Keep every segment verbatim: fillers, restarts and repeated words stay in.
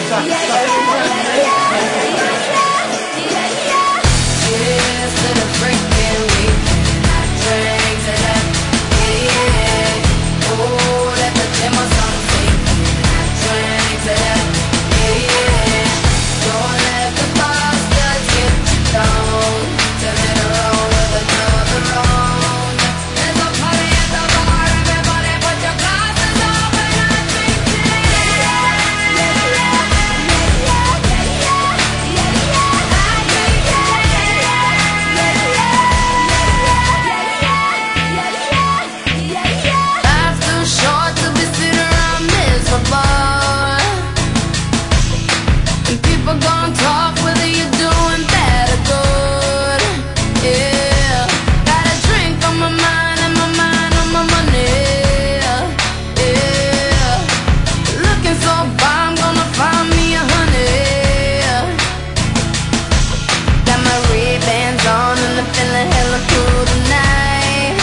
Cheers to the freaking week. Drink to that, yeah. Oh, let the gym or something. Drink to that, yeah. Don't let the bastards get you down. Turn it around with another round. There's a party at the bar. Everybody put your glasses up and I drink to life's too short to be sitting around miserable. And people gon' talk whether you're doing bad or good. Yeah, got a drink on my mind and my mind on my money. Yeah, looking so fine, I'm gonna find me a honey. Got my Ray-Bans on and I'm feeling hella cool tonight.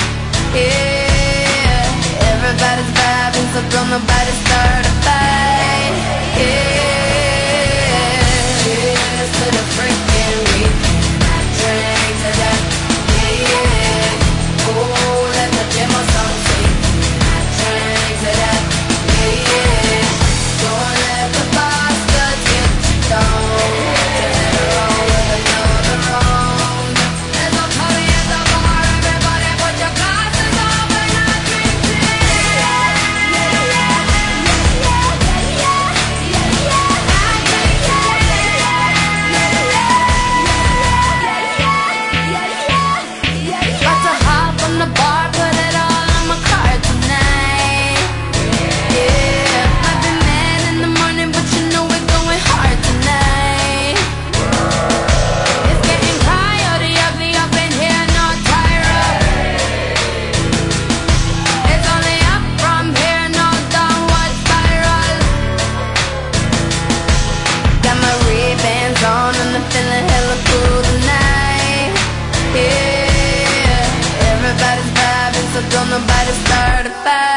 Yeah, everybody's vibing, so don't nobody start a fight. Yeah, cheers to the freaking week. Drink to that, yeah. Oh, let the gym or something. Drink to that, yeah. Don't let the bastards get you down. Turn it around with another round. There's a party at the bar. Everybody put your glasses up and I drink to about to hop on the bar, put it all on my card tonight. Yeah, might be mad in the morning, but you know we're going hard tonight. It's getting coyote ugly up in here, no tire up. It's only up from here, no downward spiral. Got my Ray-Bans on and I'm feeling hella cool tonight. Yeah, everybody's vibing, so don't nobody start a fight.